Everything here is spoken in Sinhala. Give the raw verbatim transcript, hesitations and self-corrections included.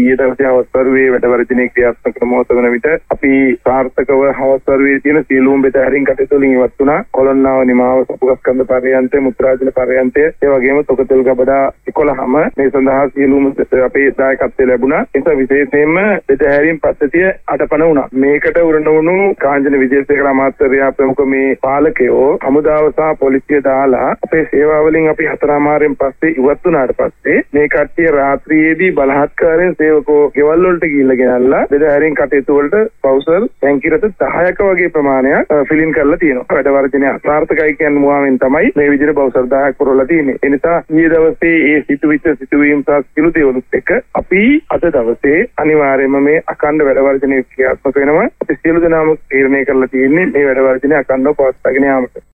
ඊයේ දවසේ අවස්ථාවේ වැඩ වර්ජනයේ ක්‍රියාත්මක මොහොත වන විට අපි සාර්ථකව අවස්ථාවේ තියෙන සියලුම බෙද හැරින් කටයුතු වලින් ඉවත් වුණා. කොළොන්නාව නිමාව සපුගස්කන්ධ පර්යන්තය මුත්‍රාජන පර්යන්තය ඒ වගේම තොකතෙල් ගබඩා එකොළහම මේ සඳහා සියලුම අපේ දායකත්වය ලැබුණා. ඒක විශේෂයෙන්ම බෙද හැරීම් පද්ධතිය අඩපණ වුණා. මේකට උරණ වුණු කාංජන විජේසේකර අමාත්‍යරයා ප්‍රමුඛ මේ පාලකයෝ හමුදාව සහ පොලිසිය දාලා අපේ සේවාවලින් අපි හතරමාරෙන් පස්සේ ඉවත් වුණාට පස්සේ මේ කට්ටිය රාත්‍රියේදී බලහත්කාරයෙන් සේවකෝ ගෙවල් වලට ගිහිල්ලා ගෙනල්ලා බෙද හැරීම් කටයුතු වලට පෞසල් ටැංකිරත දහයක වගේ ප්‍රමාණයක් ෆිලින් කරලා තියෙනවා. වැඩ වර්ජනය අසාර්ථකයි කියන මුවාවෙන් තමයි මේ විදිහට පෞසල් දහයක් පුරවලා තියෙන්නේ. ඒ නිසා ඊයේ දවසේ මේ සිටුවිච්ච සිටුවීම් සහ සිළු දේවලුත් එක්ක අපි අද දවසේ අනිවාර්යයෙන්ම මේ අඛණ්ඩ වැඩ වර්ජනයේ ක්‍රියාත්මක වෙනවා. අපි සියලු දෙනාම තීරණය කරලා තියෙන්නේ මේ වැඩ වර්ජනය අඛණ්ඩව පවත්වාගෙන යාමට.